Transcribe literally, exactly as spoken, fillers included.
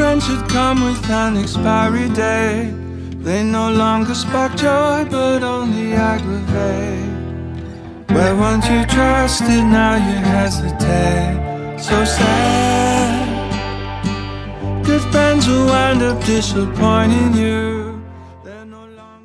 friends should come with an expiry date. They no longer spark joy, but only aggravate. Where once you trusted, now you hesitate. So sad. Good friends will wind up disappointing you.